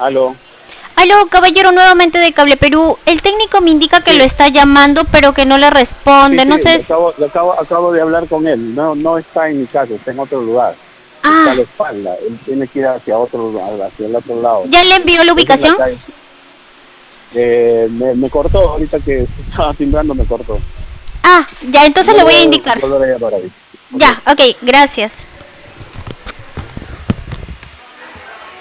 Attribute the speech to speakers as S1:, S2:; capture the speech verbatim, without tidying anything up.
S1: Aló.
S2: Aló, caballero, nuevamente de Cable Perú. El técnico me indica que
S1: Sí,
S2: lo está llamando, pero que no le
S1: sí,
S2: responde.
S1: sí,
S2: No sé
S1: le
S2: si...
S1: acabo, le acabo, acabo de hablar con él. No, no está en mi casa, está en otro lugar. Está a
S2: Ah,
S1: la espalda. Él tiene que ir hacia otro, hacia el otro lado.
S2: ¿ya le envió la
S1: Es en la
S2: ubicación?
S1: calle. Eh, me, me cortó, ahorita que estaba timbrando me cortó.
S2: Ah, ya, entonces le voy a
S1: Volveré a,
S2: indicar.
S1: volveré a llamar ahí. Ok.
S2: Ya, ok, gracias.